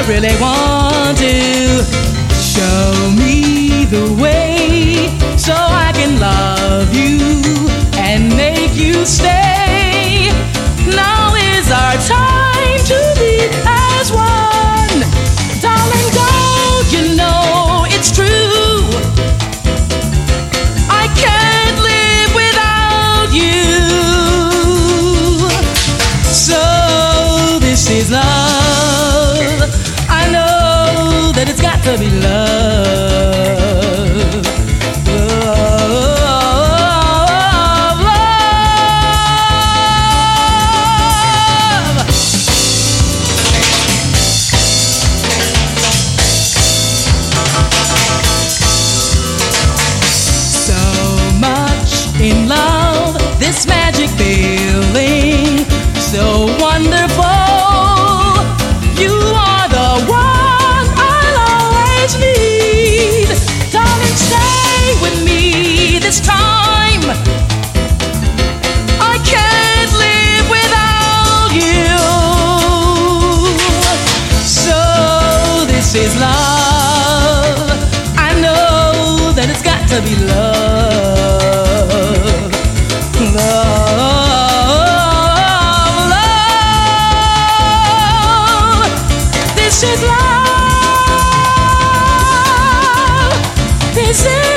really want to show me the way so I can love you and make you stay. Now is our time to be as one. Darling, don't you know it's true? I can't live without you. So this is love. I know that it's got to be love. In love, this magic feeling, so wonderful. You are the one I'll always need. Darling, stay with me this time. I can't live without you. So this is love. I know that it's got to be love. This is love. This is